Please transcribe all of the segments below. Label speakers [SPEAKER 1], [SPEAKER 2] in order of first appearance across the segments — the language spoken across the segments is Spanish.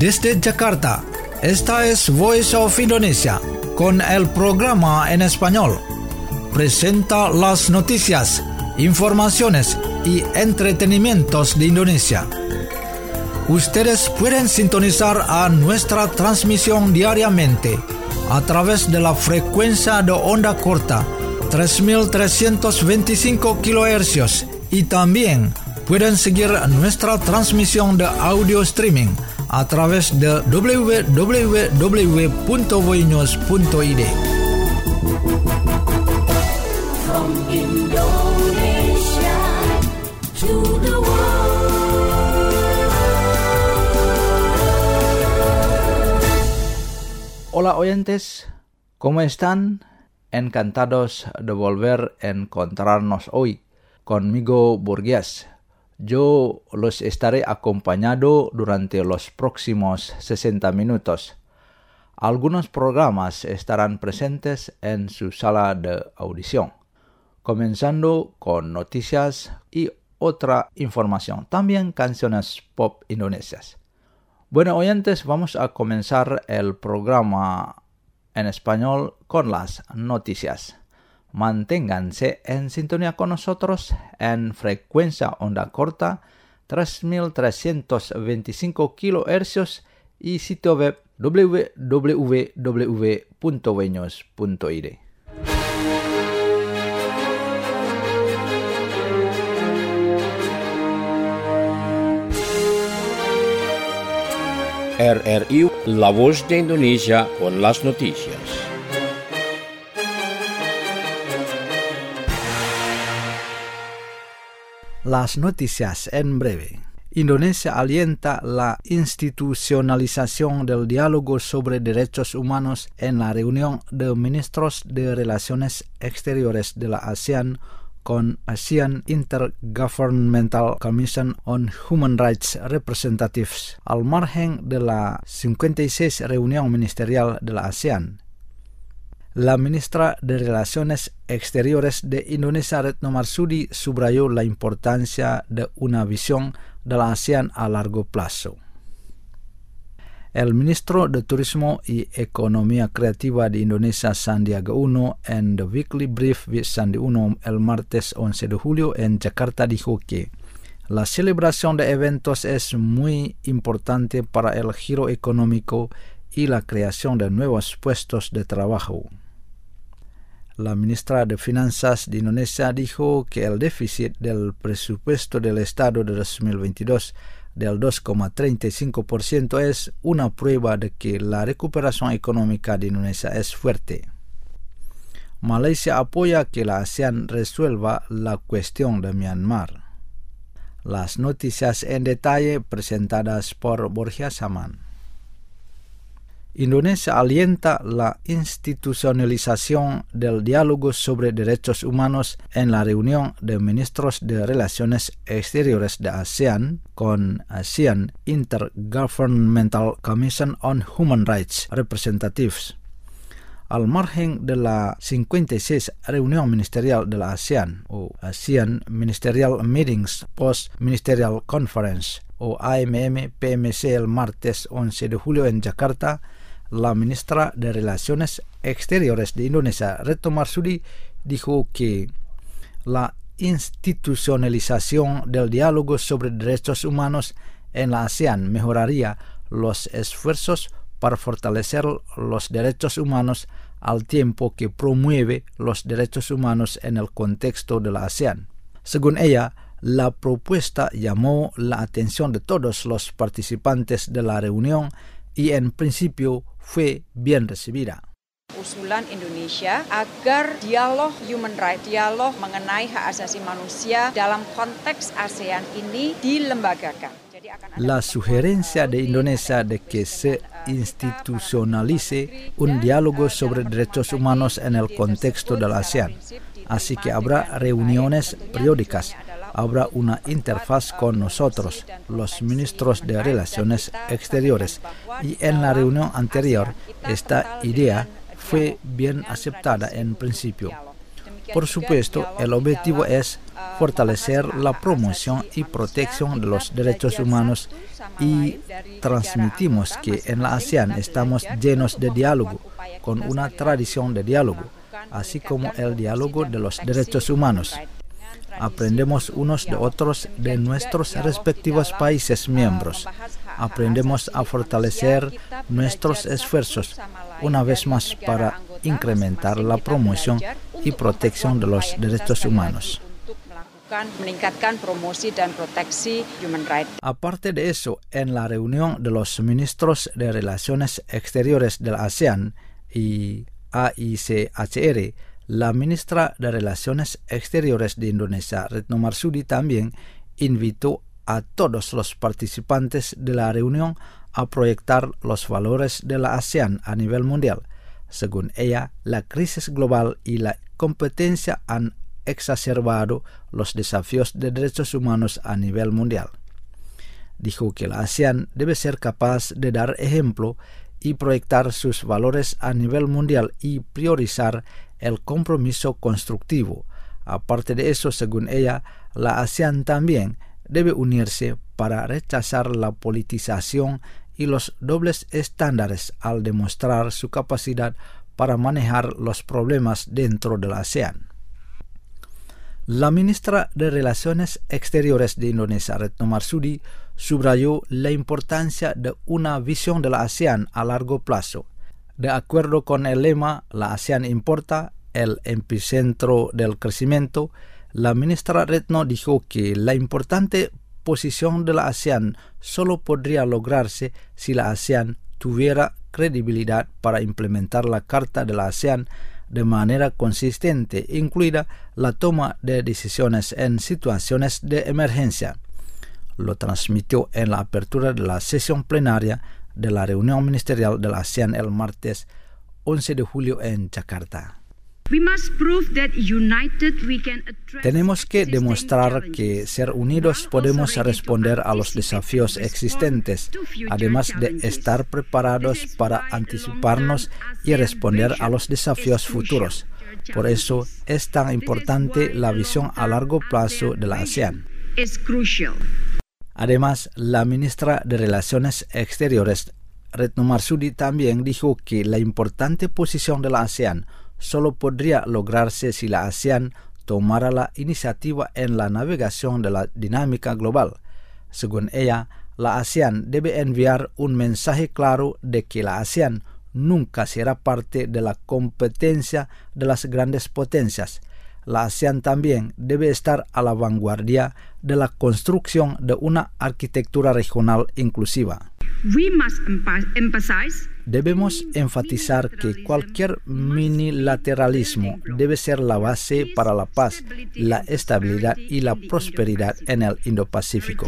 [SPEAKER 1] Desde Jakarta, esta es Voice of Indonesia, con el programa en español. Presenta las noticias, informaciones y entretenimientos de Indonesia. Ustedes pueden sintonizar a nuestra transmisión diariamente a través de la frecuencia de onda corta 3.325 kHz y también pueden seguir nuestra transmisión de audio streaming a través de www.voinews.id.
[SPEAKER 2] From Indonesia to the
[SPEAKER 3] Hola oyentes, ¿cómo están? Encantados de volver a encontrarnos hoy. Conmigo Burgués. Yo los estaré acompañando durante los próximos 60 minutos. Algunos programas estarán presentes en su sala de audición, comenzando con noticias y otra información, también canciones pop indonesias. Bueno, oyentes, vamos a comenzar el programa en español con las noticias. Manténganse en sintonía con nosotros en frecuencia onda corta 3.325 kHz y sitio web www.voinews.id.
[SPEAKER 4] RRI, La Voz de Indonesia con las noticias.
[SPEAKER 1] Las noticias en breve. Indonesia alienta la institucionalización del diálogo sobre derechos humanos en la reunión de ministros de Relaciones Exteriores de la ASEAN con ASEAN Intergovernmental Commission on Human Rights Representatives, al margen de la 56 reunión ministerial de la ASEAN. La ministra de Relaciones Exteriores de Indonesia, Retno Marsudi, subrayó la importancia de una visión de la ASEAN a largo plazo. El ministro de Turismo y Economía Creativa de Indonesia, Sandiaga Uno, en The Weekly Brief with Sandi Uno el martes 11 de julio en Jakarta dijo que la celebración de eventos es muy importante para el giro económico y la creación de nuevos puestos de trabajo. La ministra de Finanzas de Indonesia dijo que el déficit del presupuesto del Estado de 2022 del 2,35% es una prueba de que la recuperación económica de Indonesia es fuerte. Malaysia apoya que la ASEAN resuelva la cuestión de Myanmar. Las noticias en detalle presentadas por Borja Saman. Indonesia alienta la institucionalización del diálogo sobre derechos humanos en la reunión de ministros de Relaciones Exteriores de ASEAN con ASEAN Intergovernmental Commission on Human Rights Representatives. Al margen de la 56 reunión ministerial de la ASEAN o ASEAN Ministerial Meetings Post-Ministerial Conference o AMM-PMC el martes 11 de julio en Jakarta, la ministra de Relaciones Exteriores de Indonesia, Retno Marsudi, dijo que la institucionalización del diálogo sobre derechos humanos en la ASEAN mejoraría los esfuerzos para fortalecer los derechos humanos al tiempo que promueve los derechos humanos en el contexto de la ASEAN. Según ella, la propuesta llamó la atención de todos los participantes de la reunión y en principio fue bien recibida.
[SPEAKER 5] Usulan Indonesia agar dialog human rights, dialog mengenai hak asasi manusia dalam konteks ASEAN ini dilembagakan.
[SPEAKER 1] La sugerencia de Indonesia de que se institucionalice un diálogo sobre derechos humanos en el contexto de la ASEAN, así que habrá reuniones periódicas. Habrá una interfaz con nosotros, los ministros de Relaciones Exteriores, y en la reunión anterior esta idea fue bien aceptada en principio. Por supuesto, el objetivo es fortalecer la promoción y protección de los derechos humanos y transmitimos que en la ASEAN estamos llenos de diálogo, con una tradición de diálogo, así como el diálogo de los derechos humanos. Aprendemos unos de otros de nuestros respectivos países miembros. Aprendemos a fortalecer nuestros esfuerzos, una vez más, para incrementar la promoción y protección de los derechos humanos.
[SPEAKER 5] Meningkatkan promosi dan proteksi human rights.
[SPEAKER 1] Aparte de eso, en la reunión de los ministros de Relaciones Exteriores de la ASEAN y AICHR, la ministra de Relaciones Exteriores de Indonesia, Retno Marsudi, también invitó a todos los participantes de la reunión a proyectar los valores de la ASEAN a nivel mundial. Según ella, la crisis global y la competencia han exacerbado los desafíos de derechos humanos a nivel mundial. Dijo que la ASEAN debe ser capaz de dar ejemplo y proyectar sus valores a nivel mundial y priorizar el compromiso constructivo. Aparte de eso, según ella, la ASEAN también debe unirse para rechazar la politización y los dobles estándares al demostrar su capacidad para manejar los problemas dentro de la ASEAN. La ministra de Relaciones Exteriores de Indonesia, Retno Marsudi, subrayó la importancia de una visión de la ASEAN a largo plazo. De acuerdo con el lema "La ASEAN importa, el epicentro del crecimiento", la ministra Retno dijo que la importante posición de la ASEAN solo podría lograrse si la ASEAN tuviera credibilidad para implementar la Carta de la ASEAN de manera consistente, incluida la toma de decisiones en situaciones de emergencia. Lo transmitió en la apertura de la sesión plenaria de la reunión ministerial de la ASEAN el martes 11 de julio en Yakarta. Tenemos que demostrar que ser unidos podemos responder a los desafíos existentes, además de estar preparados para anticiparnos y responder a los desafíos futuros. Por eso es tan importante la visión a largo plazo de la ASEAN. Además, la ministra de Relaciones Exteriores, Retno Marsudi, también dijo que la importante posición de la ASEAN solo podría lograrse si la ASEAN tomara la iniciativa en la navegación de la dinámica global. Según ella, la ASEAN debe enviar un mensaje claro de que la ASEAN nunca será parte de la competencia de las grandes potencias. La ASEAN también debe estar a la vanguardia de la construcción de una arquitectura regional inclusiva. Debemos enfatizar que cualquier minilateralismo debe ser la base para la paz, la estabilidad y la prosperidad en el Indo-Pacífico.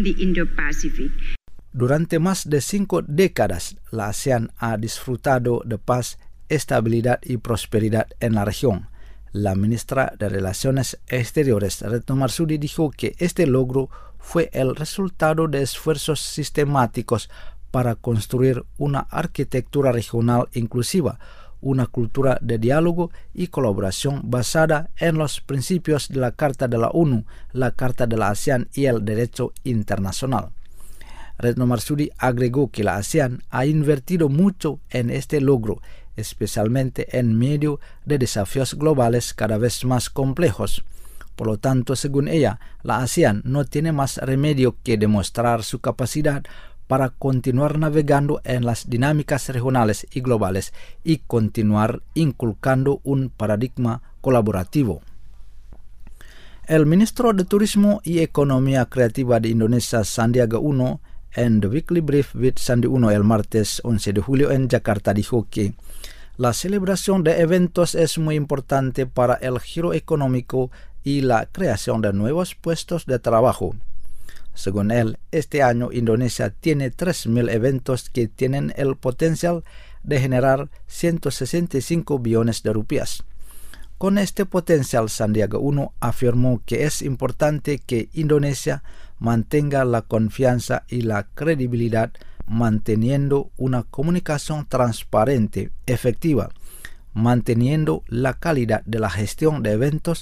[SPEAKER 1] Durante más de 5 décadas, la ASEAN ha disfrutado de paz, estabilidad y prosperidad en la región. La ministra de Relaciones Exteriores, Retno Marsudi, dijo que este logro fue el resultado de esfuerzos sistemáticos para construir una arquitectura regional inclusiva, una cultura de diálogo y colaboración basada en los principios de la Carta de la ONU, la Carta de la ASEAN y el derecho internacional. Retno Marsudi agregó que la ASEAN ha invertido mucho en este logro, especialmente en medio de desafíos globales cada vez más complejos. Por lo tanto, según ella, la ASEAN no tiene más remedio que demostrar su capacidad para continuar navegando en las dinámicas regionales y globales y continuar inculcando un paradigma colaborativo. El ministro de Turismo y Economía Creativa de Indonesia, Sandiaga Uno, en The Weekly Brief with Sandi Uno el martes 11 de julio en Yakarta, dijo que la celebración de eventos es muy importante para el giro económico y la creación de nuevos puestos de trabajo. Según él, este año Indonesia tiene 3.000 eventos que tienen el potencial de generar 165 billones de rupias. Con este potencial, Sandiaga Uno afirmó que es importante que Indonesia mantenga la confianza y la credibilidad, manteniendo una comunicación transparente, efectiva, manteniendo la calidad de la gestión de eventos,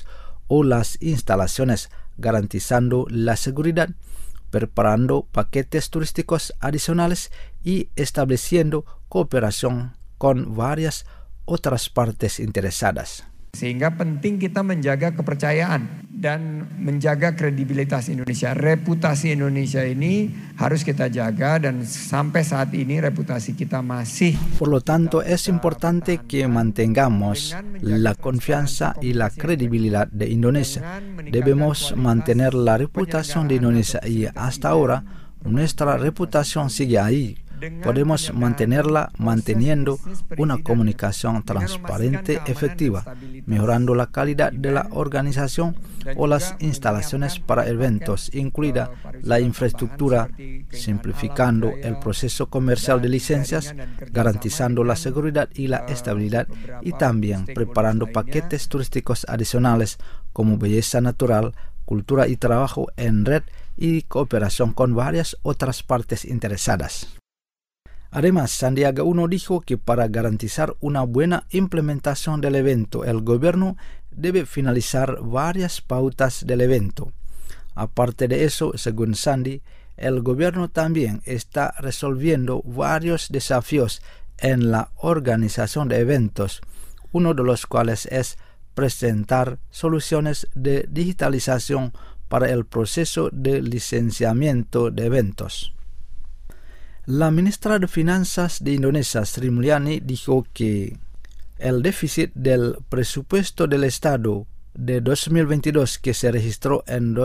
[SPEAKER 1] o las instalaciones, garantizando la seguridad, preparando paquetes turísticos adicionales y estableciendo cooperación con varias otras partes interesadas.
[SPEAKER 6] Sehingga penting kita menjaga kepercayaan dan menjaga kredibilitas Indonesia. Reputasi Indonesia ini harus kita jaga dan sampai saat ini reputasi kita masih.
[SPEAKER 1] Por lo tanto, es importante que mantengamos la confianza y la credibilidad de Indonesia. Debemos mantener la reputación de Indonesia y hasta ahora nuestra reputación sigue ahí. Podemos mantenerla manteniendo una comunicación transparente, efectiva, mejorando la calidad de la organización o las instalaciones para eventos, incluida la infraestructura, simplificando el proceso comercial de licencias, garantizando la seguridad y la estabilidad, y también preparando paquetes turísticos adicionales como belleza natural, cultura y trabajo en red y cooperación con varias otras partes interesadas. Además, Sandiaga Uno dijo que para garantizar una buena implementación del evento, el gobierno debe finalizar varias pautas del evento. Aparte de eso, según Sandi, el gobierno también está resolviendo varios desafíos en la organización de eventos, uno de los cuales es presentar soluciones de digitalización para el proceso de licenciamiento de eventos. La ministra de Finanzas de Indonesia, Sri Mulyani, dijo que el déficit del presupuesto del Estado de 2022, que se registró en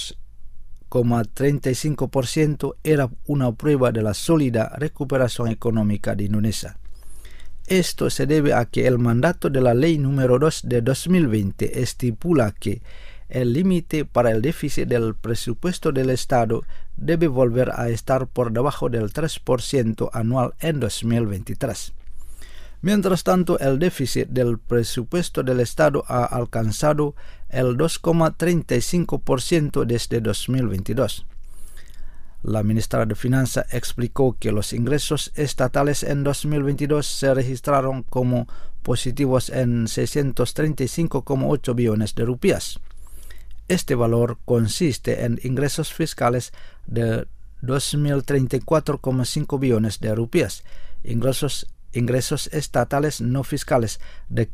[SPEAKER 1] 2,35%, era una prueba de la sólida recuperación económica de Indonesia. Esto se debe a que el mandato de la Ley número 2 de 2020 estipula que el límite para el déficit del presupuesto del Estado debe volver a estar por debajo del 3% anual en 2023. Mientras tanto, el déficit del presupuesto del Estado ha alcanzado el 2,35% desde 2022. La ministra de Finanzas explicó que los ingresos estatales en 2022 se registraron como positivos en 635,8 billones de rupias. Este valor consiste en ingresos fiscales de 2.034,5 billones de rupias, ingresos estatales no fiscales de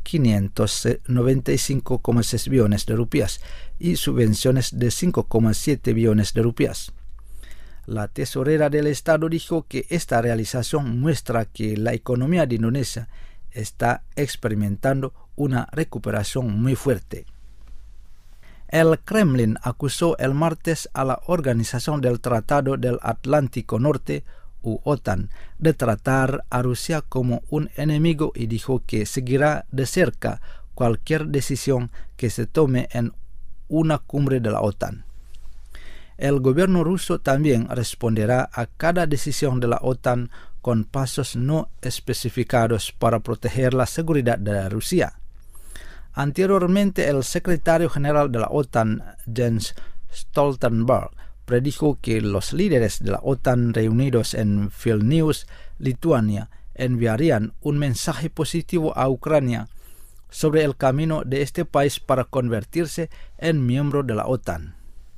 [SPEAKER 1] 595,6 billones de rupias y subvenciones de 5,7 billones de rupias. La tesorera del Estado dijo que esta realización muestra que la economía de Indonesia está experimentando una recuperación muy fuerte. El Kremlin acusó el martes a la Organización del Tratado del Atlántico Norte, u OTAN, de tratar a Rusia como un enemigo y dijo que seguirá de cerca cualquier decisión que se tome en una cumbre de la OTAN. El gobierno ruso también responderá a cada decisión de la OTAN con pasos no especificados para proteger la seguridad de Rusia. Anteriormente, el secretario general de la OTAN, Jens Stoltenberg, predijo que los líderes de la OTAN reunidos en Vilnius, Lituania, enviarían un mensaje positivo a Ucrania sobre el camino de este país para convertirse en miembro de la OTAN.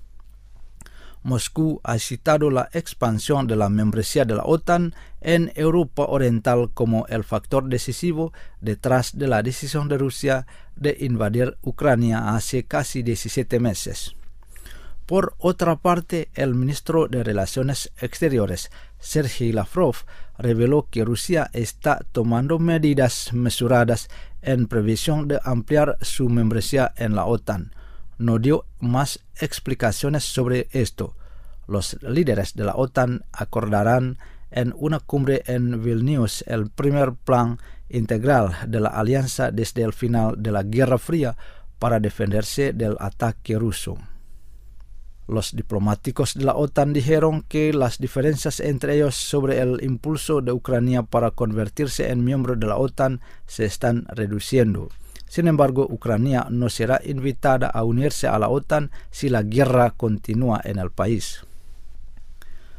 [SPEAKER 1] Moscú ha citado la expansión de la membresía de la OTAN en Europa Oriental como el factor decisivo detrás de la decisión de Rusia de invadir Ucrania hace casi 17 meses. Por otra parte, el ministro de Relaciones Exteriores, Sergei Lavrov, reveló que Rusia está tomando medidas mesuradas en previsión de ampliar su membresía en la OTAN. No dio más explicaciones sobre esto. Los líderes de la OTAN acordarán en una cumbre en Vilnius el primer plan integral de la alianza desde el final de la Guerra Fría para defenderse del ataque ruso. Los diplomáticos de la OTAN dijeron que las diferencias entre ellos sobre el impulso de Ucrania para convertirse en miembro de la OTAN se están reduciendo. Sin embargo, Ucrania no será invitada a unirse a la OTAN si la guerra continúa en el país.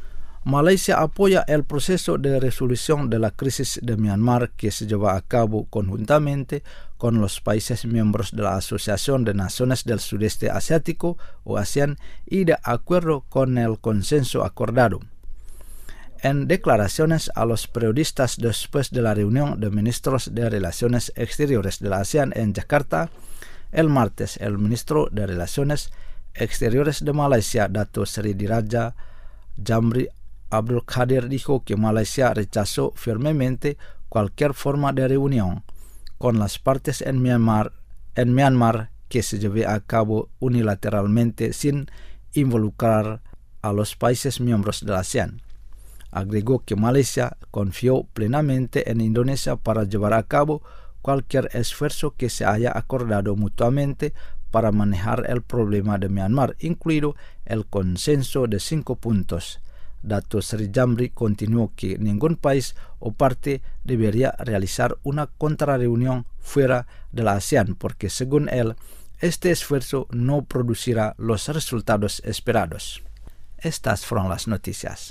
[SPEAKER 1] Malaysia apoya el proceso de resolución de la crisis de Myanmar que se lleva a cabo conjuntamente con los países miembros de la Asociación de Naciones del Sudeste Asiático o ASEAN y de acuerdo con el consenso acordado. En declaraciones a los periodistas después de la reunión de ministros de Relaciones Exteriores de la ASEAN en Yakarta, el martes, el ministro de Relaciones Exteriores de Malaysia, Dato Seri Diraja Jamri Abdul Qadir, dijo que Malaysia rechazó firmemente cualquier forma de reunión con las partes en Myanmar que se lleve a cabo unilateralmente sin involucrar a los países miembros de la ASEAN. Agregó que Malaysia confió plenamente en Indonesia para llevar a cabo cualquier esfuerzo que se haya acordado mutuamente para manejar el problema de Myanmar, incluido el consenso de 5 puntos. Dato Seri Jamri continuó que ningún país o parte debería realizar una contrarreunión fuera de la ASEAN porque, según él, este esfuerzo no producirá los resultados esperados. Estas fueron las noticias.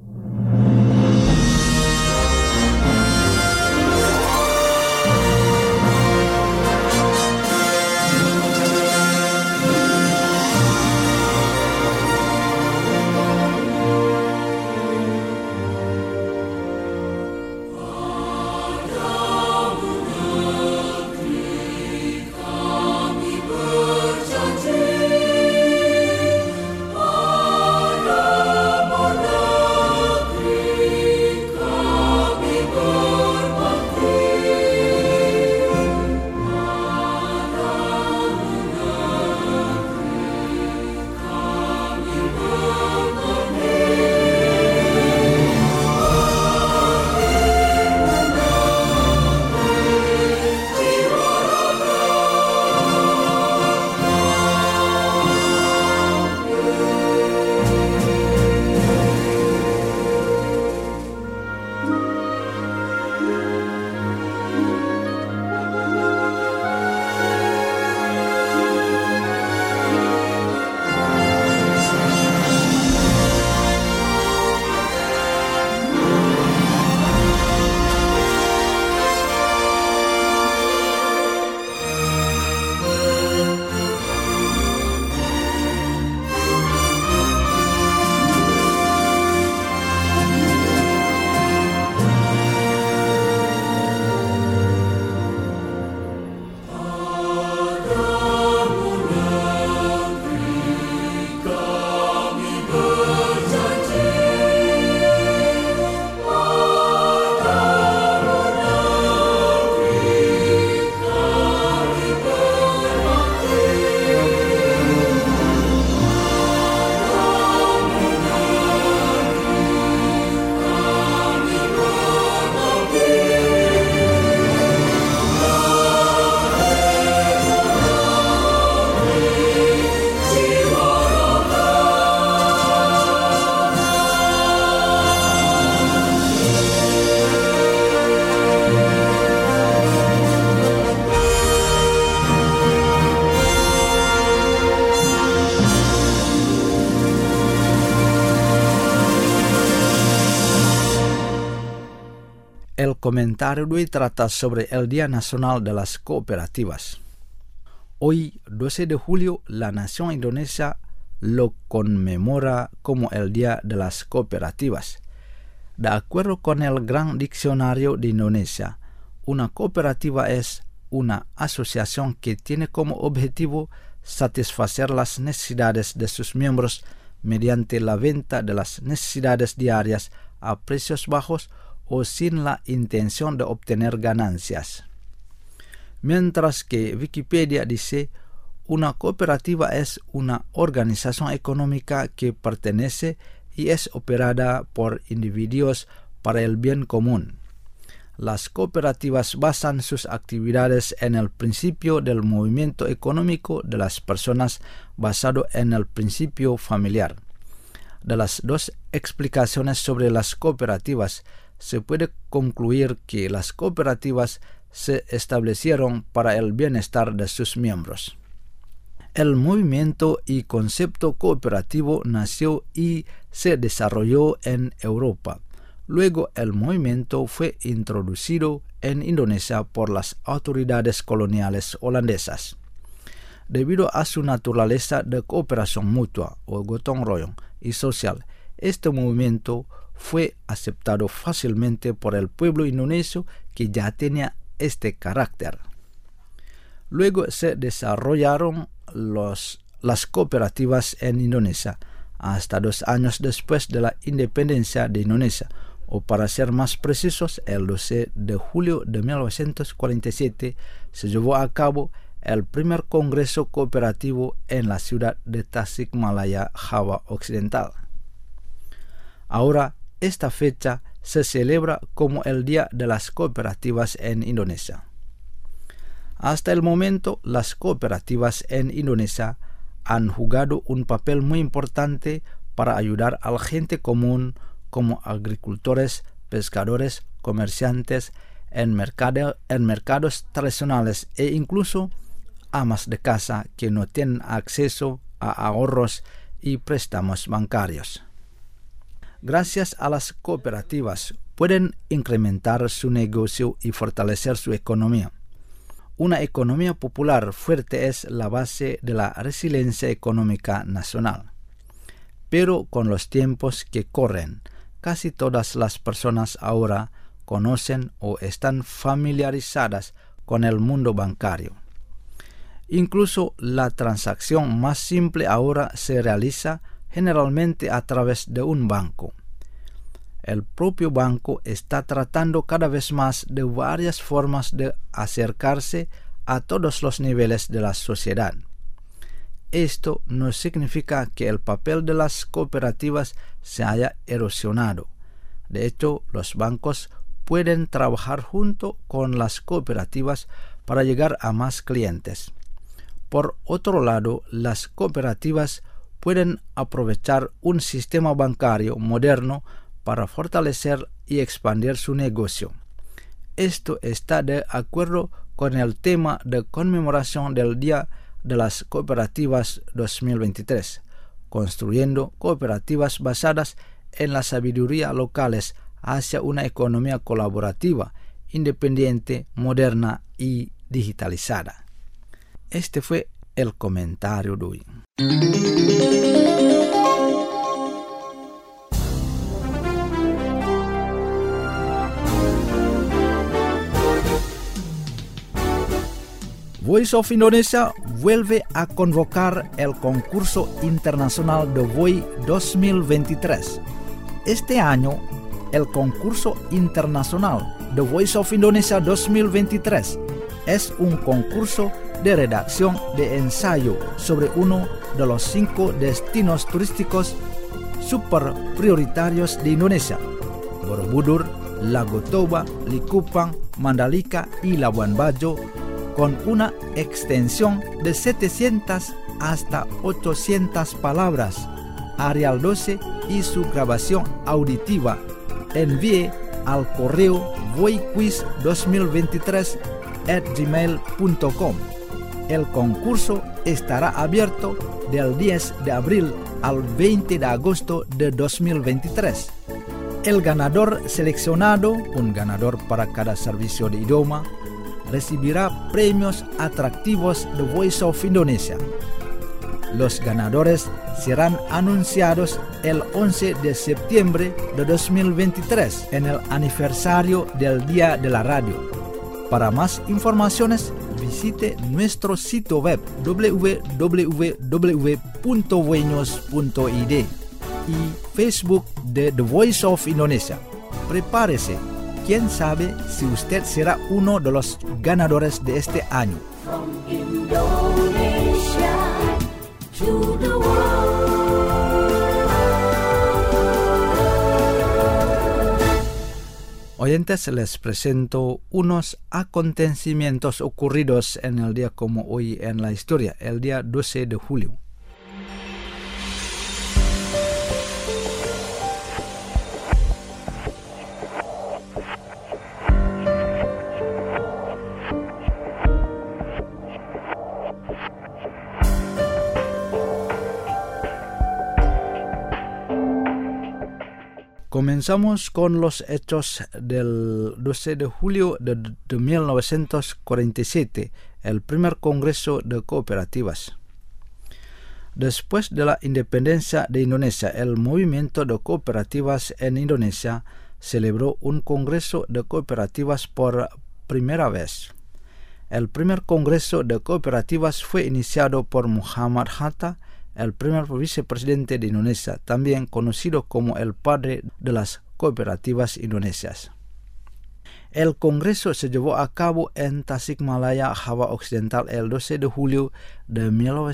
[SPEAKER 1] El comentario de hoy trata sobre el Día Nacional de las Cooperativas. Hoy, 12 de julio, la nación indonesia lo conmemora como el Día de las Cooperativas. De acuerdo con el Gran Diccionario de Indonesia, una cooperativa es una asociación que tiene como objetivo satisfacer las necesidades de sus miembros mediante la venta de las necesidades diarias a precios bajos o sin la intención de obtener ganancias. Mientras que Wikipedia dice, una cooperativa es una organización económica que pertenece y es operada por individuos para el bien común. Las cooperativas basan sus actividades en el principio del movimiento económico de las personas basado en el principio familiar. De las dos explicaciones sobre las cooperativas, se puede concluir que las cooperativas se establecieron para el bienestar de sus miembros. El movimiento y concepto cooperativo nació y se desarrolló en Europa. Luego el movimiento fue introducido en Indonesia por las autoridades coloniales holandesas. Debido a su naturaleza de cooperación mutua o gotong royong y social, este movimiento fue aceptado fácilmente por el pueblo indonesio que ya tenía este carácter. Luego se desarrollaron las cooperativas en Indonesia hasta 2 años después de la independencia de Indonesia, o para ser más precisos, el 12 de julio de 1947 se llevó a cabo el primer congreso cooperativo en la ciudad de Tasikmalaya, Java Occidental. Ahora, esta fecha se celebra como el Día de las Cooperativas en Indonesia. Hasta el momento, las cooperativas en Indonesia han jugado un papel muy importante para ayudar a la gente común, como agricultores, pescadores, comerciantes, en mercados tradicionales e incluso amas de casa que no tienen acceso a ahorros y préstamos bancarios. Gracias a las cooperativas pueden incrementar su negocio y fortalecer su economía. Una economía popular fuerte es la base de la resiliencia económica nacional. Pero con los tiempos que corren, casi todas las personas ahora conocen o están familiarizadas con el mundo bancario. Incluso la transacción más simple ahora se realiza generalmente a través de un banco. El propio banco está tratando cada vez más de varias formas de acercarse a todos los niveles de la sociedad. Esto no significa que el papel de las cooperativas se haya erosionado. De hecho, los bancos pueden trabajar junto con las cooperativas para llegar a más clientes. Por otro lado, las cooperativas pueden aprovechar un sistema bancario moderno para fortalecer y expandir su negocio. Esto está de acuerdo con el tema de conmemoración del Día de las Cooperativas 2023, construyendo cooperativas basadas en la sabiduría locales hacia una economía colaborativa, independiente, moderna y digitalizada. Este fue el comentario de hoy. Voice of Indonesia vuelve a convocar el concurso internacional de VOI 2023. Este año, el concurso internacional de Voice of Indonesia 2023 es un concurso de redacción de ensayo sobre uno de los 5 destinos turísticos super prioritarios de Indonesia: Borobudur, Lago Toba, Likupang, Mandalika y Labuan Bajo, con una extensión de 700 hasta 800 palabras, Arial 12 y su grabación auditiva. Envíe al correo voiquiz2023@gmail.com. El concurso estará abierto del 10 de abril al 20 de agosto de 2023. El ganador seleccionado, un ganador para cada servicio de idioma, recibirá premios atractivos de Voice of Indonesia. Los ganadores serán anunciados el 11 de septiembre de 2023 en el aniversario del Día de la Radio. Para más informaciones, visite nuestro sitio web www.voinos.id y Facebook de The Voice of Indonesia. Prepárese. ¿Quién sabe si usted será uno de los ganadores de este año?
[SPEAKER 2] From Indonesia to the world.
[SPEAKER 1] Oyentes, les presento unos acontecimientos ocurridos en el día como hoy en la historia, el día 12 de julio. Comenzamos con los hechos del 12 de julio de 1947, el primer Congreso de Cooperativas. Después de la independencia de Indonesia, el movimiento de cooperativas en Indonesia celebró un Congreso de Cooperativas por primera vez. El primer Congreso de Cooperativas fue iniciado por Muhammad Hatta, el primer vicepresidente de Indonesia, también conocido como el padre de las cooperativas indonesias. El Congreso se llevó a cabo en Tasikmalaya, Java Occidental, el 12 de julio de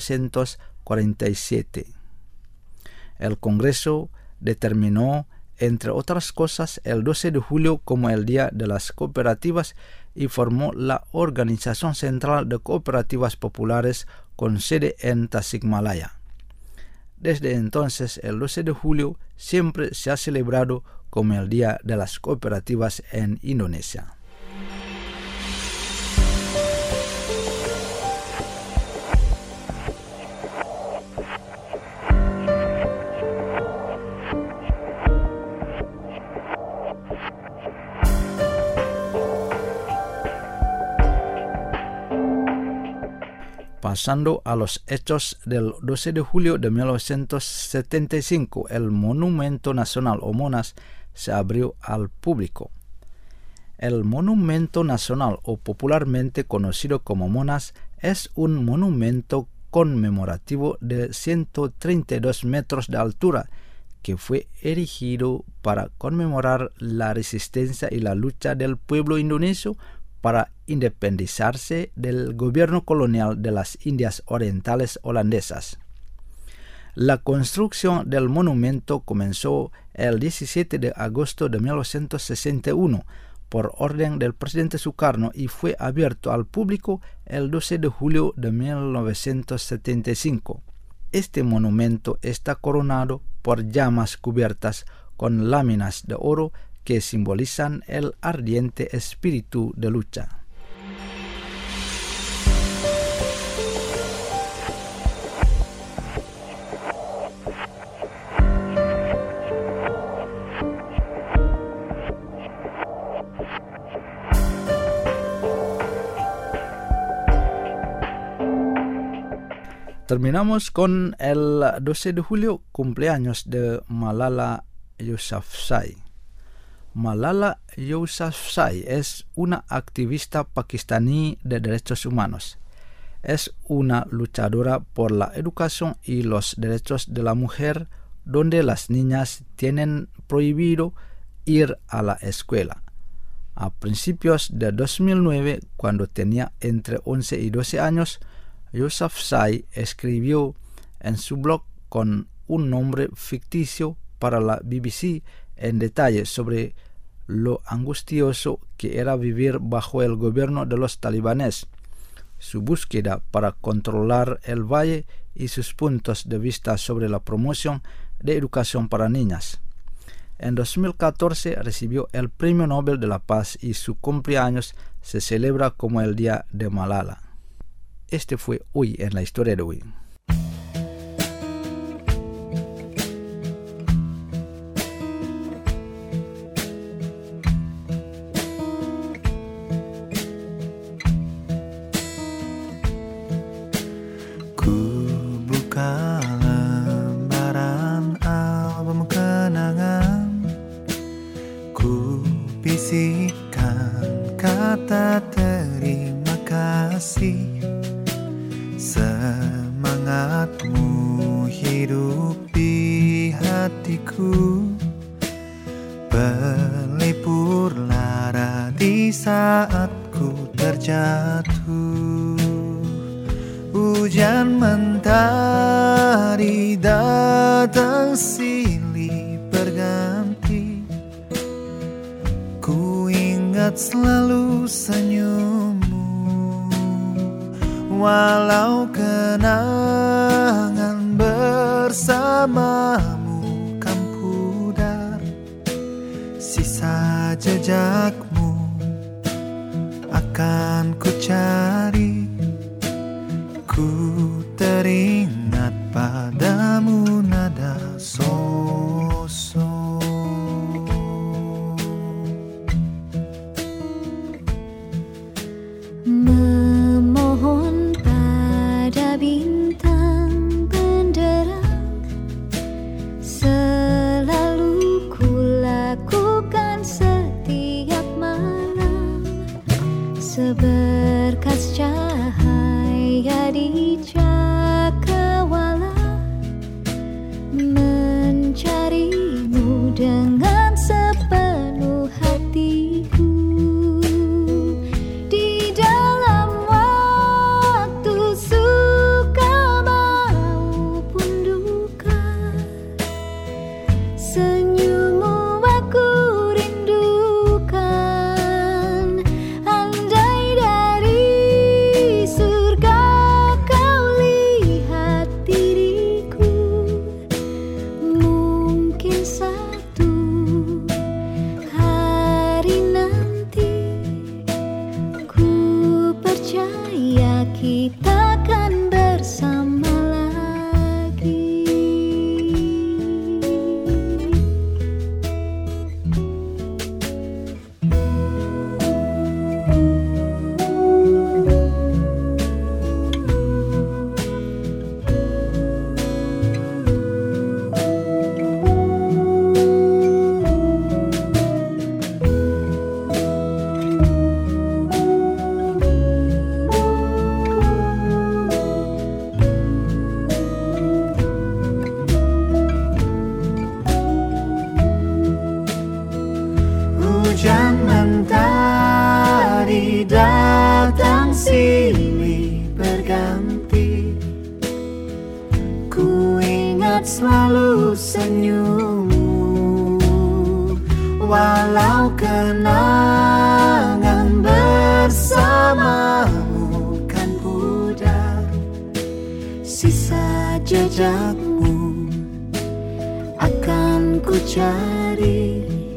[SPEAKER 1] 1947. El Congreso determinó, entre otras cosas, el 12 de julio como el Día de las Cooperativas y formó la Organización Central de Cooperativas Populares con sede en Tasikmalaya. Desde entonces, el 12 de julio siempre se ha celebrado como el Día de las Cooperativas en Indonesia. Pasando a los hechos del 12 de julio de 1975, el Monumento Nacional o Monas se abrió al público. El Monumento Nacional, o popularmente conocido como Monas, es un monumento conmemorativo de 132 metros de altura que fue erigido para conmemorar la resistencia y la lucha del pueblo indonesio para independizarse del gobierno colonial de las Indias Orientales holandesas. La construcción del monumento comenzó el 17 de agosto de 1961 por orden del presidente Sukarno y fue abierto al público el 12 de julio de 1975. Este monumento está coronado por llamas cubiertas con láminas de oro que simbolizan el ardiente espíritu de lucha. Terminamos con el 12 de julio, cumpleaños de Malala Yousafzai. Malala Yousafzai es una activista pakistaní de derechos humanos. Es una luchadora por la educación y los derechos de la mujer, donde las niñas tienen prohibido ir a la escuela. A principios de 2009, cuando tenía entre 11 y 12 años, Yousafzai escribió en su blog con un nombre ficticio para la BBC en detalle sobre lo angustioso que era vivir bajo el gobierno de los talibanes, su búsqueda para controlar el valle y sus puntos de vista sobre la promoción de educación para niñas. En 2014 recibió el Premio Nobel de la Paz y su cumpleaños se celebra como el Día de Malala. Este fue Hoy en la Historia de hoy.
[SPEAKER 7] Bisikan kata terima kasih, semangatmu hidup di hatiku, pelipur lara di saat ku terjatuh. Hujan mentari datang silih berganti, ku ingat selalu senyummu, walau kenangan bersamamu kan pudar, sisa jejakmu akan ku cari, ku teringat padamu nada sosok. nanti ku ingat selalu senyummu, walau kenangan bersamamu kan pudar, sisa jejakmu akan ku cari.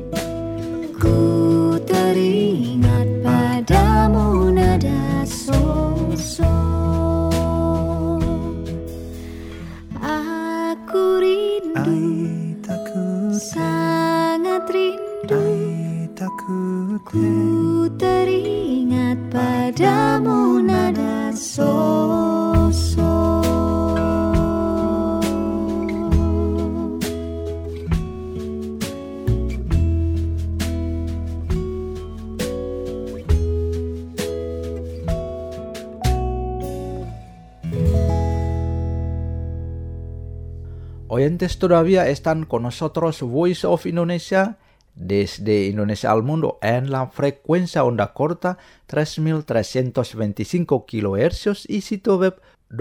[SPEAKER 7] Ku teringat padamu nada so-so. Aku rindu, sangat rindu. Ku teringat padamu nada so-so.
[SPEAKER 3] Oyentes todavía están con nosotros Voice of Indonesia desde Indonesia al mundo en la frecuencia onda corta 3325 kHz y sitio web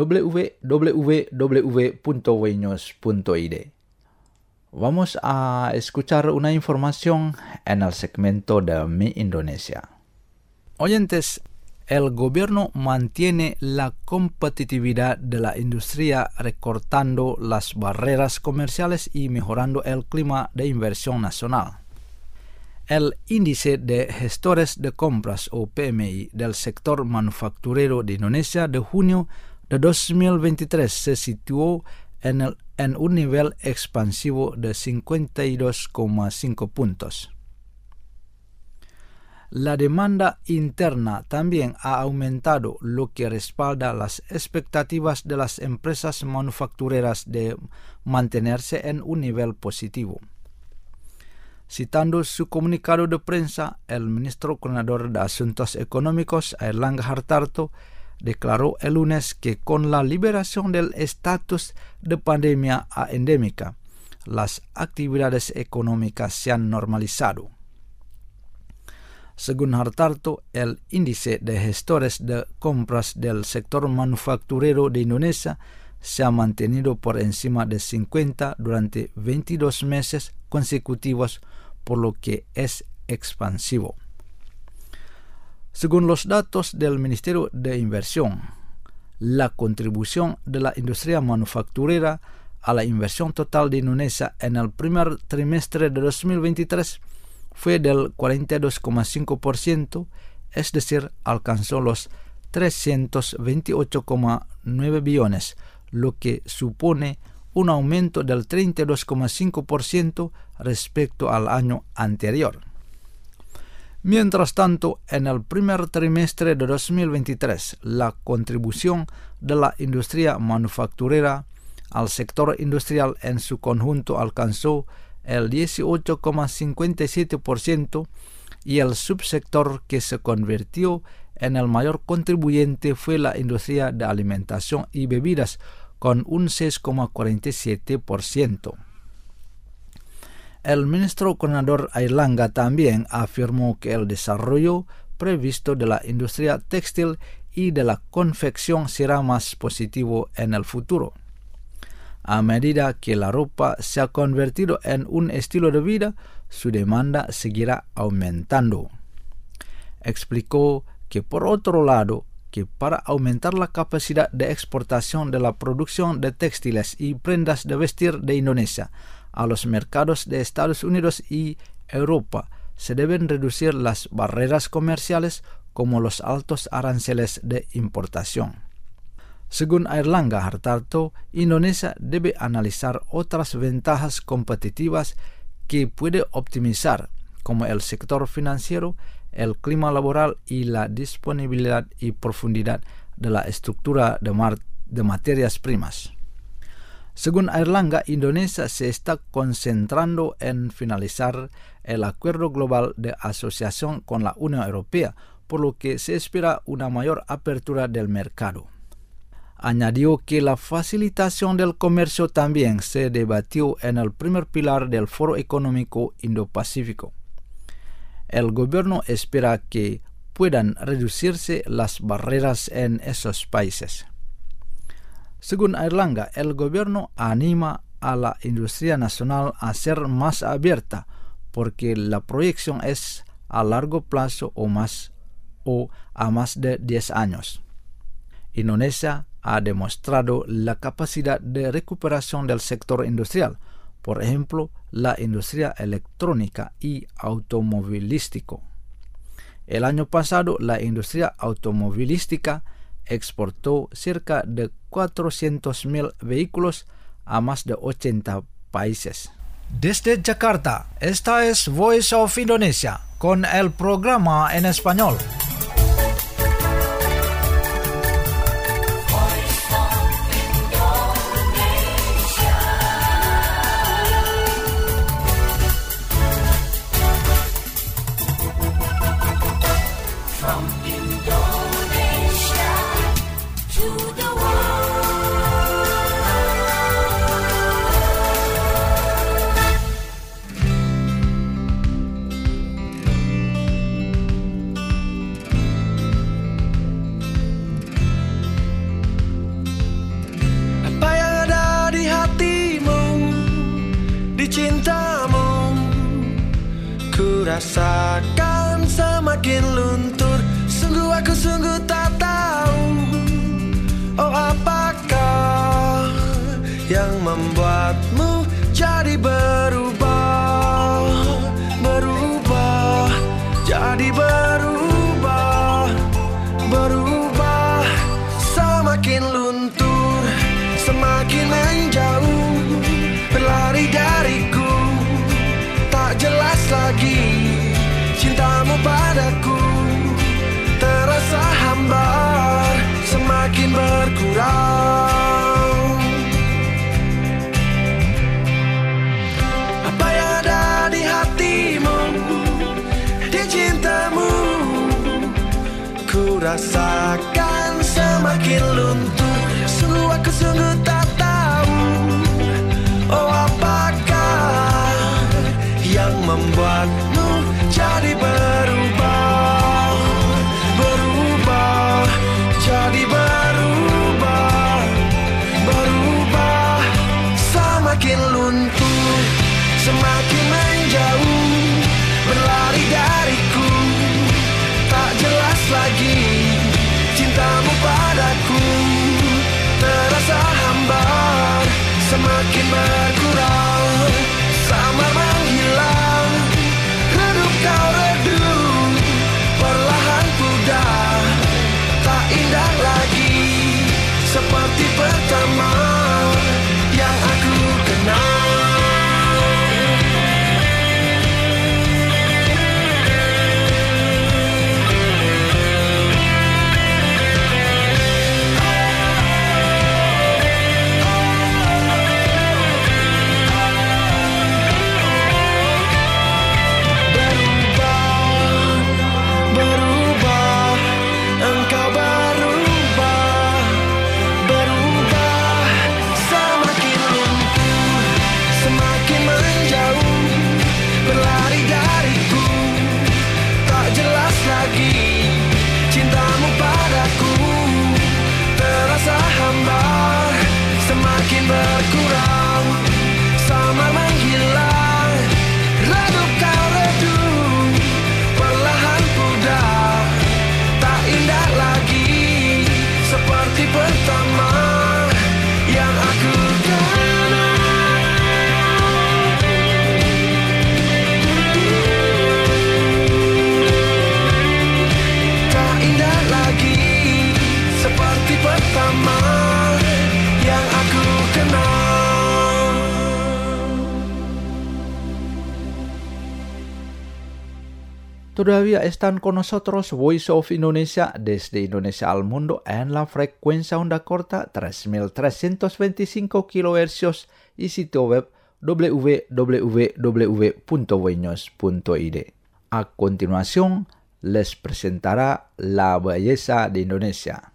[SPEAKER 3] www.wnews.id. Vamos a escuchar una información en el segmento de Mi Indonesia.
[SPEAKER 1] Oyentes, el gobierno mantiene la competitividad de la industria recortando las barreras comerciales y mejorando el clima de inversión nacional. El índice de gestores de compras o PMI del sector manufacturero de Indonesia de junio de 2023 se situó en un nivel expansivo de 52,5 puntos. La demanda interna también ha aumentado, lo que respalda las expectativas de las empresas manufactureras de mantenerse en un nivel positivo. Citando su comunicado de prensa, el ministro coordinador de Asuntos Económicos, Airlangga Hartarto, declaró el lunes que con la liberación del estatus de pandemia a endémica, las actividades económicas se han normalizado. Según Hartarto, el índice de gestores de compras del sector manufacturero de Indonesia se ha mantenido por encima de 50 durante 22 meses consecutivos, por lo que es expansivo. Según los datos del Ministerio de Inversión, la contribución de la industria manufacturera a la inversión total de Indonesia en el primer trimestre de 2023 fue del 42,5%, es decir, alcanzó los 328,9 billones, lo que supone un aumento del 32,5% respecto al año anterior. Mientras tanto, en el primer trimestre de 2023, la contribución de la industria manufacturera al sector industrial en su conjunto alcanzó el 18,57% y el subsector que se convirtió en el mayor contribuyente fue la industria de alimentación y bebidas con un 6,47%. El ministro coordinador Airlangga también afirmó que el desarrollo previsto de la industria textil y de la confección será más positivo en el futuro. A medida que la ropa se ha convertido en un estilo de vida, su demanda seguirá aumentando. Explicó que por otro lado, que para aumentar la capacidad de exportación de la producción de textiles y prendas de vestir de Indonesia a los mercados de Estados Unidos y Europa, se deben reducir las barreras comerciales como los altos aranceles de importación. Según Airlangga Hartarto, Indonesia debe analizar otras ventajas competitivas que puede optimizar, como el sector financiero, el clima laboral y la disponibilidad y profundidad de la estructura de materias primas. Según Airlangga, Indonesia se está concentrando en finalizar el acuerdo global de asociación con la Unión Europea, por lo que se espera una mayor apertura del mercado. Añadió que la facilitación del comercio también se debatió en el primer pilar del Foro Económico Indo-Pacífico. El gobierno espera que puedan reducirse las barreras en esos países. Según Airlangga, el gobierno anima a la industria nacional a ser más abierta porque la proyección es a largo plazo o a más de 10 años. Indonesia ha demostrado la capacidad de recuperación del sector industrial, por ejemplo, la industria electrónica y automovilístico. El año pasado, la industria automovilística exportó cerca de 400.000 vehículos a más de 80 países. Desde Jakarta, esta es Voice of Indonesia con el programa en español.
[SPEAKER 8] Rasakan semakin luntur, aku sungguh tak tahu. Oh, apakah yang membuatmu jadi berubah, jadi berubah, semakin luntur, semakin menjauh, berlari dariku, tak jelas lagi. Cintamu padaku terasa hambar, semakin berkurang. Apa yang ada di hatimu, di cintamu, ku rasakan semakin luntur. Aku sungguh tak tahu. Oh, apakah yang membuatmu jadi berubah, jadi berubah, semakin luntur, semakin menjauh, berlari dariku, tak jelas lagi. Cintamu padaku terasa hambar, semakin berkurang, samar menghilang. Kau redup, perlahan pudar, tak indah lagi seperti pertama yang aku kenal. Cintamu padaku terasa hambar, semakin berkurang, samar menghilang. Redup kau redup, perlahan pudar, tak indah lagi seperti pertama yang aku kenal. Seperti pertama yang aku kenal.
[SPEAKER 3] Todavía están con nosotros Voice of Indonesia desde Indonesia al mundo en la frecuencia onda corta 3325 kHz y sitio web www.voinews.id. A continuación, les presentará La Belleza de Indonesia.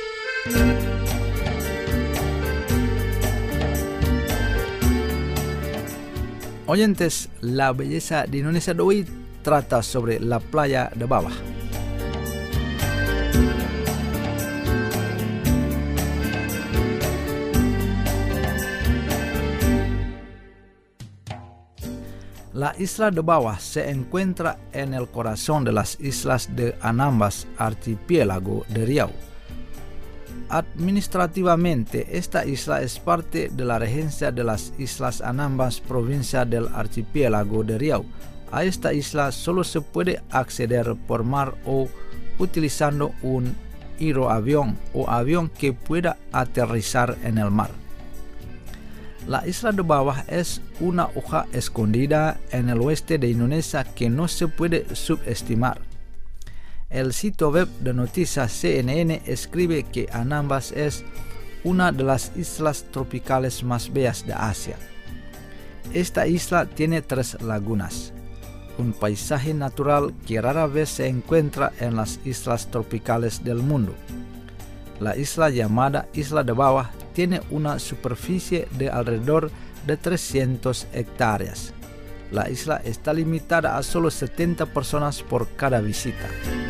[SPEAKER 1] Oyentes, La Belleza de Indonesia de hoy trata sobre la playa de Bawah. La isla de Bawah se encuentra en el corazón de las islas de Anambas, archipiélago de Riau. Administrativamente, esta isla es parte de la regencia de las Islas Anambas, provincia del archipiélago de Riau. A esta isla solo se puede acceder por mar o utilizando un hidroavión o avión que pueda aterrizar en el mar. La isla de Bawah es una hoja escondida en el oeste de Indonesia que no se puede subestimar. El sitio web de noticias CNN escribe que Anambas es una de las islas tropicales más bellas de Asia. Esta isla tiene 3 lagunas, un paisaje natural que rara vez se encuentra en las islas tropicales del mundo. La isla llamada Isla de Bawah tiene una superficie de alrededor de 300 hectáreas. La isla está limitada a solo 70 personas por cada visita.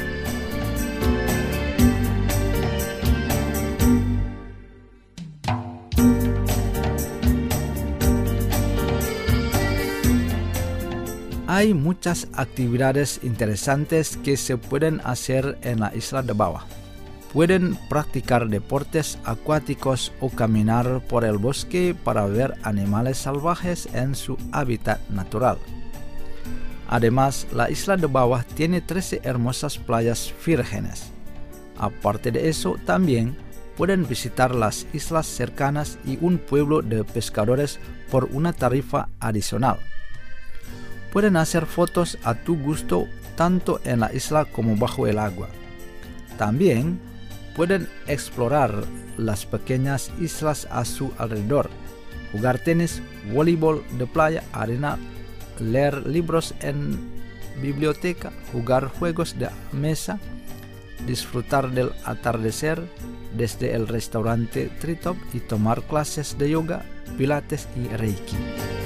[SPEAKER 1] Hay muchas actividades interesantes que se pueden hacer en la isla de Bawah. Pueden practicar deportes acuáticos o caminar por el bosque para ver animales salvajes en su hábitat natural. Además, la isla de Bawah tiene 13 hermosas playas vírgenes. Aparte de eso, también pueden visitar las islas cercanas y un pueblo de pescadores por una tarifa adicional. Pueden hacer fotos a tu gusto tanto en la isla como bajo el agua. También pueden explorar las pequeñas islas a su alrededor, jugar tenis, voleibol de playa, arena, leer libros en biblioteca, jugar juegos de mesa, disfrutar del atardecer desde el restaurante Treetop y tomar clases de yoga, pilates y reiki.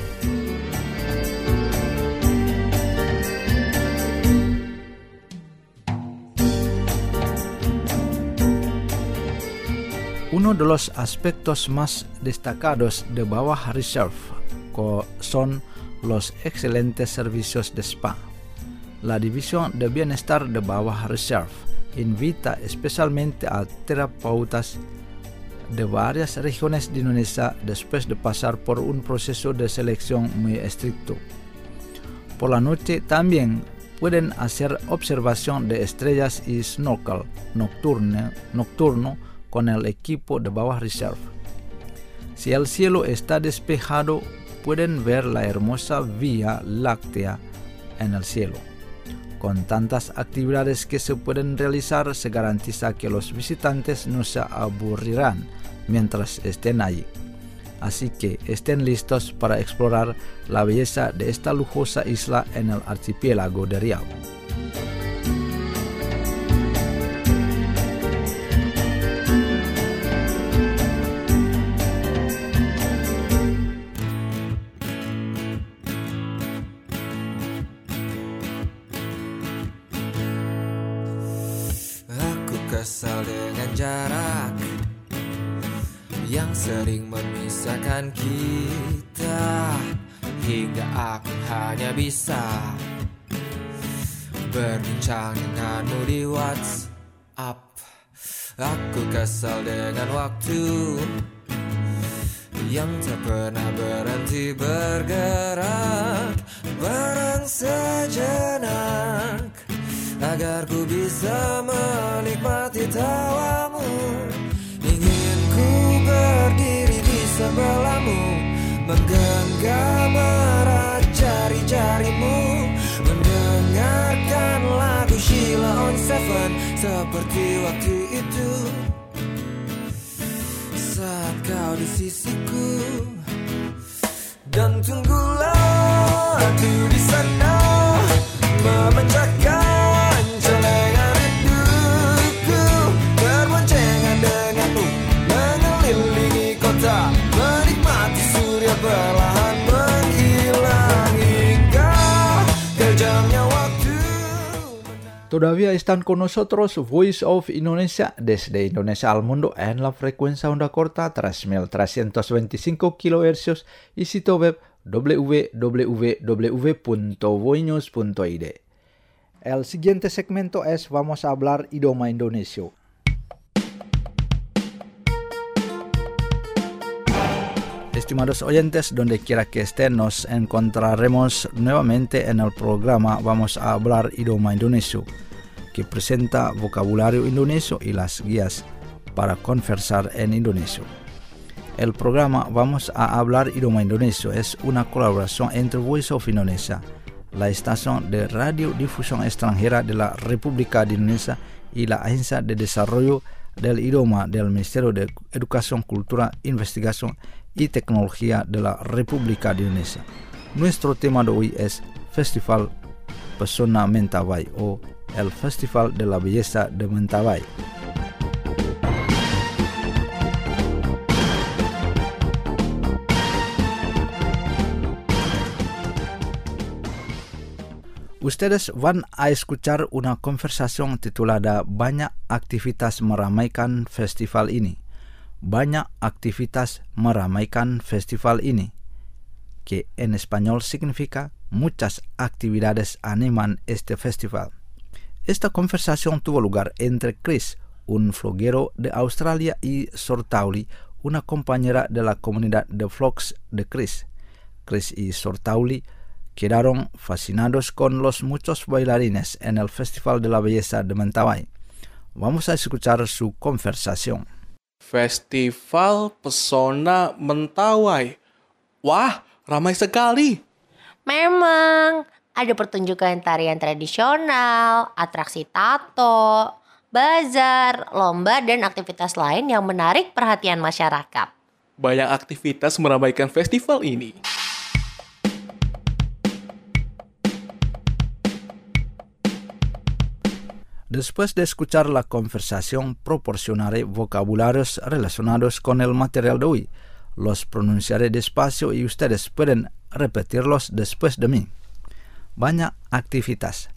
[SPEAKER 1] Uno de los aspectos más destacados de Bawah Reserve son los excelentes servicios de spa. La División de Bienestar de Bawah Reserve invita especialmente a terapeutas de varias regiones de Indonesia después de pasar por un proceso de selección muy estricto. Por la noche también pueden hacer observación de estrellas y snorkel nocturno con el equipo de Bawah Reserve. Si el cielo está despejado, pueden ver la hermosa Vía Láctea en el cielo. Con tantas actividades que se pueden realizar, se garantiza que los visitantes no se aburrirán mientras estén allí. Así que estén listos para explorar la belleza de esta lujosa isla en el archipiélago de Riau.
[SPEAKER 9] Kesal dengan jarak yang sering memisahkan kita, hingga aku hanya bisa berbincang denganmu di WhatsApp. Aku kesal dengan waktu yang tak pernah berhenti bergerak, barang sejenak agar ku bisa menikmati tawamu. Ingin ku berdiri di sebelahmu, menggenggam erat jari-jarimu, mendengarkan lagu Sheila on 7 seperti waktu itu saat kau di sisiku. Dan tunggulah aku di sana memecahkan perlahan menghilang hingga kejamnya waktu.
[SPEAKER 3] Todavía están con nosotros Voice of Indonesia desde Indonesia al mundo en la frecuencia onda corta 3.325 kHz y sitio web www.voinews.id. El siguiente segmento es Vamos a hablar idioma Indonesia. Estimados oyentes, donde quiera que estén, nos encontraremos nuevamente en el programa Vamos a hablar idioma Indonesia, que presenta vocabulario indonesio y las guías para conversar en Indonesia. El programa Vamos a hablar idioma Indonesia es una colaboración entre Voice of Indonesia, la estación de radiodifusión extranjera de la República de Indonesia, y la Agencia de Desarrollo del Idioma del Ministerio de Educación, Cultura, Investigación y Tecnología de la República de Indonesia. Nuestro tema de hoy es Festival Pesona Mentawai o el Festival de la Belleza de Mentawai. Ustedes van a escuchar una conversación titulada Banyak aktivitas meramaikan festival ini. Banyak aktivitas meramaikan festival ini, que en español significa muchas actividades animan este festival. Esta conversación tuvo lugar entre Chris, un vloguero de Australia, y Sortauli, una compañera de la comunidad de vlogs de Chris. Chris y Sortauli quedaron fascinados con los muchos bailarines en el Festival de la Belleza de Mentawai. Vamos a escuchar su conversación.
[SPEAKER 10] Festival Pesona Mentawai. Wah, ramai sekali.
[SPEAKER 11] Memang, ada pertunjukan tarian tradisional, atraksi tato, bazar, lomba, dan aktivitas lain yang menarik perhatian masyarakat.
[SPEAKER 10] Banyak aktivitas meramaikan festival ini.
[SPEAKER 3] Después de escuchar la conversación, proporcionaré vocabularios relacionados con el material de hoy. Los pronunciaré despacio y ustedes pueden repetirlos después de mí. Banyak aktivitas,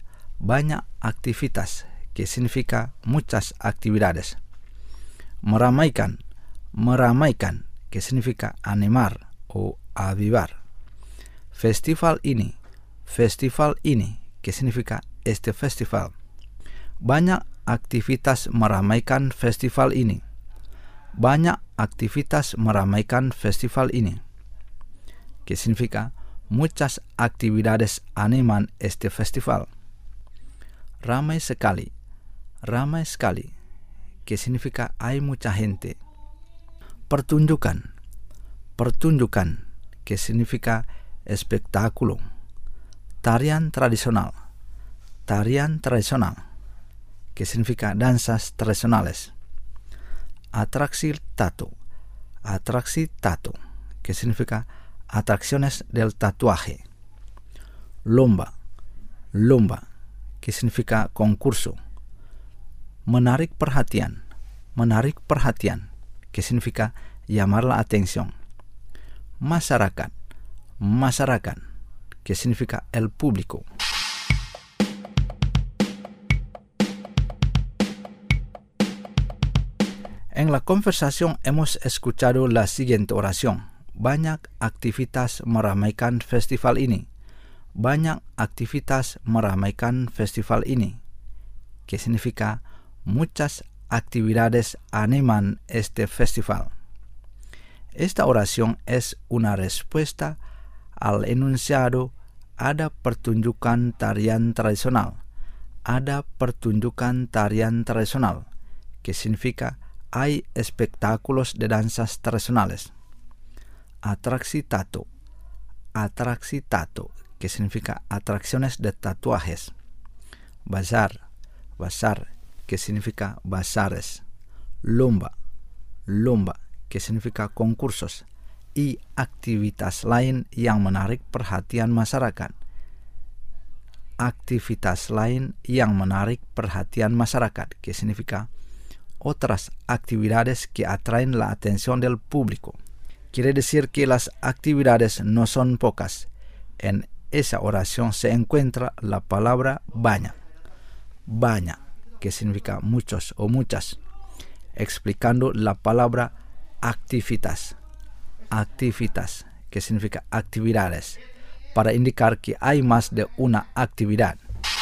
[SPEAKER 3] que significa muchas actividades. Meramaikan, que significa animar o avivar. Festival ini, que significa este festival. Banyak aktivitas meramaikan festival ini. Banyak aktivitas meramaikan festival ini, que significa muchas actividades animan este festival. Ramai sekali, que significa hay mucha gente. Pertunjukan, que significa espectáculo. Tarian tradisional, que significa danzas tradicionales. Atraksi tato, que significa atracciones del tatuaje. Lomba, que significa concurso. Menarik perhatian, que significa llamar la atención. Masyarakat, que significa el público. En la conversación hemos escuchado la siguiente oración. Banyak aktivitas meramaikan festival ini. Banyak aktivitas meramaikan festival ini, que significa muchas actividades animan este festival. Esta oración es una respuesta al enunciado ada pertunjukan tarian tradisional. Ada pertunjukan tarian tradisional, que significa hay espectáculos de danzas tradicionales. Atraksi tato, que significa atracciones de tatuajes. Bazar, que significa bazares. Lomba, que significa concursos. Y aktivitas lain yang menarik perhatian masyarakat. Aktivitas lain yang menarik perhatian masyarakat, que significa otras actividades que atraen la atención del público. Quiere decir que las actividades no son pocas. En esa oración se encuentra la palabra banyak, que significa muchos o muchas, explicando la palabra activitas,
[SPEAKER 1] que significa actividades, para indicar que hay más de una actividad.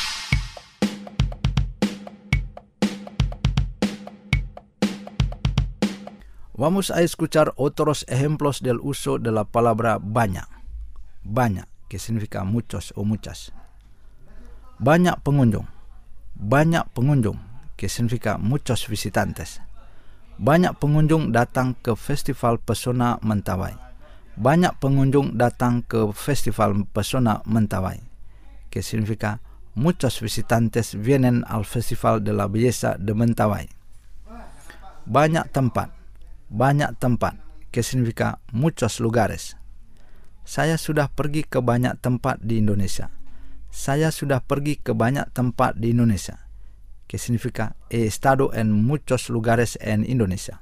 [SPEAKER 1] Vamos a escuchar otros ejemplos del uso de la palabra banyak. Banyak, que significa muchos o muchas. Banyak pengunjung. Banyak pengunjung, que significa muchos visitantes. Banyak pengunjung datang ke Festival Pesona Mentawai. Banyak pengunjung datang ke Festival Pesona Mentawai, que significa muchos visitantes vienen al Festival de la Belleza de Mentawai. Banyak tempat, que significa muchos lugares. Saya sudah pergi ke banyak tempat di Indonesia. Saya sudah pergi ke banyak tempat di Indonesia, que significa he estado en muchos lugares en Indonesia.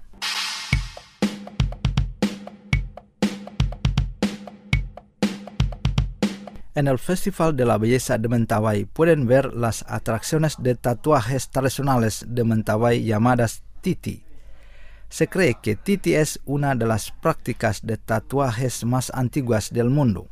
[SPEAKER 1] En el Festival de la Belleza de Mentawai pueden ver las atracciones de tatuajes tradicionales de Mentawai llamadas titi. Se cree que titi es una de las prácticas de tatuajes más antiguas del mundo.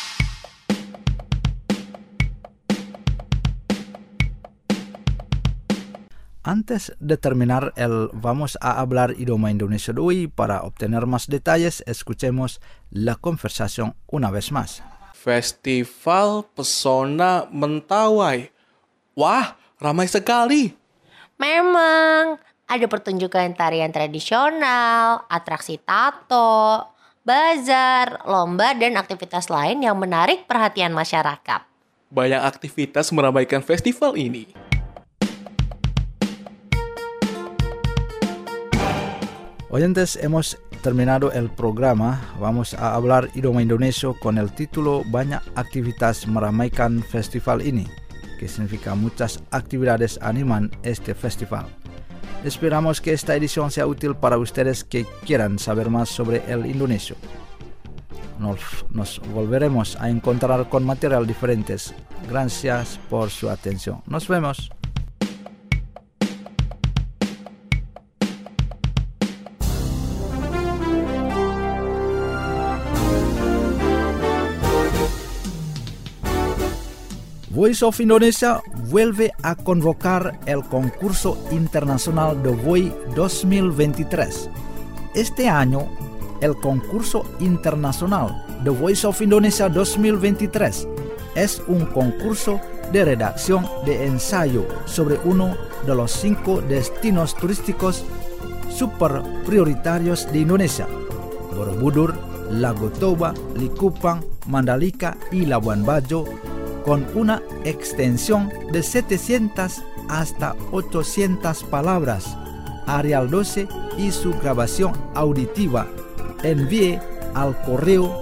[SPEAKER 1] Antes de terminar vamos a hablar idioma Indonesia de hoy. Para obtener más detalles, escuchemos la conversación una vez más.
[SPEAKER 10] Festival Pesona Mentawai. Wah, ramai sekali.
[SPEAKER 11] Memang, ada pertunjukan tarian tradisional, atraksi tato, bazar, lomba, dan aktivitas lain yang menarik perhatian masyarakat.
[SPEAKER 10] Banyak aktivitas meramaikan festival ini.
[SPEAKER 1] Oyentes, hemos terminado el programa. Vamos a hablar idioma Indonesia con el título Banyak aktivitas meramaikan festival ini, que significa muchas actividades animan este festival. Esperamos que esta edición sea útil para ustedes que quieran saber más sobre el indonesio. Nos volveremos a encontrar con material diferentes. Gracias por su atención. Nos vemos. Voice of Indonesia vuelve a convocar el concurso internacional de VOI 2023. Este año, el concurso internacional de Voice of Indonesia 2023 es un concurso de redacción de ensayo sobre uno de los 5 destinos turísticos super prioritarios de Indonesia: Borobudur, Lago Toba, Likupang, Mandalika y Labuan Bajo, con una extensión de 700 hasta 800 palabras. Arial 12 y su grabación auditiva. Envíe al correo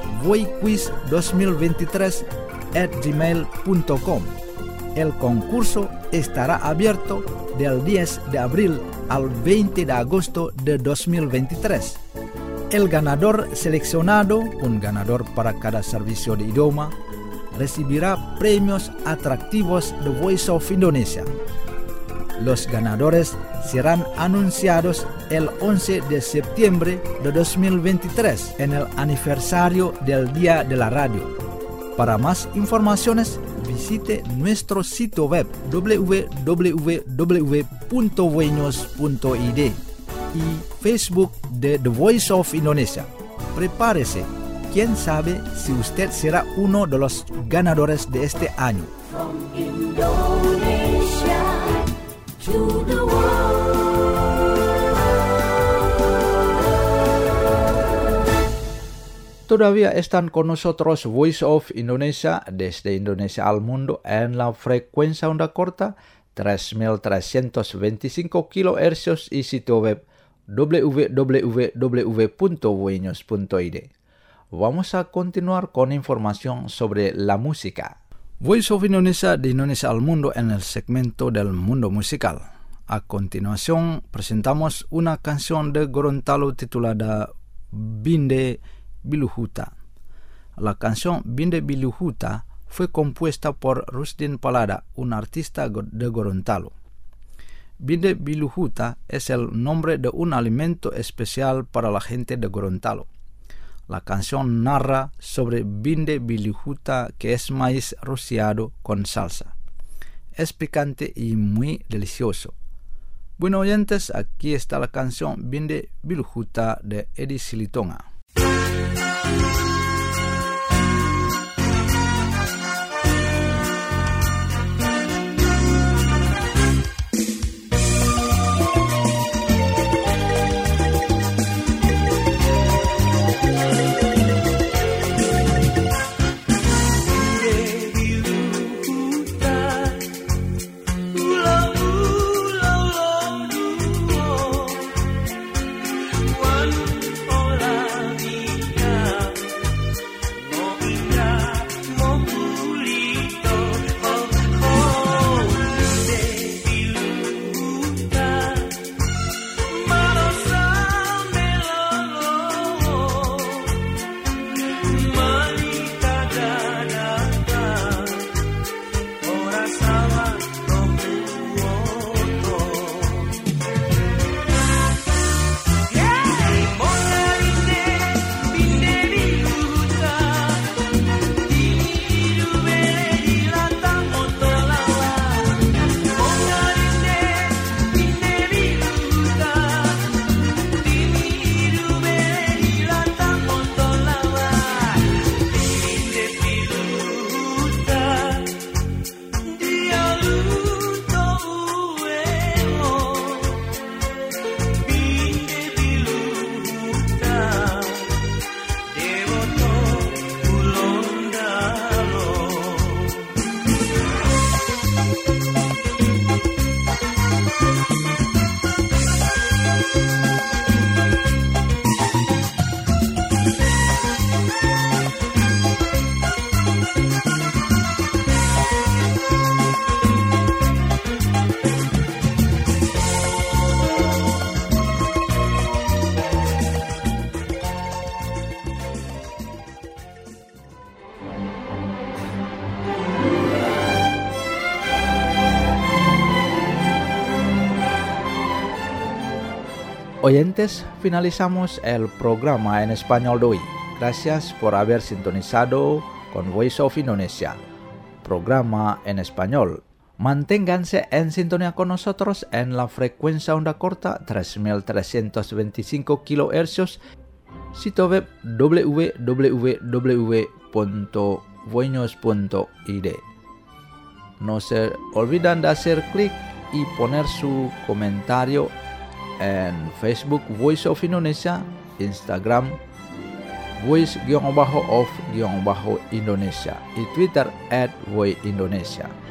[SPEAKER 1] voiquiz2023@gmail.com. El concurso estará abierto del 10 de abril al 20 de agosto de 2023. El ganador seleccionado, un ganador para cada servicio de idioma, recibirá premios atractivos de Voice of Indonesia. Los ganadores serán anunciados el 11 de septiembre de 2023 en el aniversario del Día de la Radio. Para más informaciones, visite nuestro sitio web www.voinos.id y Facebook de The Voice of Indonesia. Prepárese. ¿Quién sabe si usted será uno de los ganadores de este año?
[SPEAKER 2] From Indonesia to the world.
[SPEAKER 3] Todavía están con nosotros Voice of Indonesia desde Indonesia al mundo en la frecuencia onda corta 3325 kHz y sitio web www.voinos.id. Vamos a continuar con información sobre la música.
[SPEAKER 1] Voice of Indonesia de Indonesia al mundo en el segmento del mundo musical. A continuación presentamos una canción de Gorontalo titulada Binde Biluhuta. La canción Binde Biluhuta fue compuesta por Rusdin Palada, un artista de Gorontalo. Binde Biluhuta es el nombre de un alimento especial para la gente de Gorontalo. La canción narra sobre binde bilihuta, que es maíz rociado con salsa. Es picante y muy delicioso. Bueno, oyentes, aquí está la canción Binde Bilihuta de Edi Silitonga.
[SPEAKER 3] Oyentes, finalizamos el programa en español de hoy. Gracias por haber sintonizado con Voice of Indonesia, programa en español. Manténganse en sintonía con nosotros en la frecuencia onda corta 3325 kHz, sitio web www.voinos.id. No se olviden de hacer clic y poner su comentario en Facebook Voice of Indonesia, Instagram Voice_of_Indonesia y Twitter @voiceindonesia.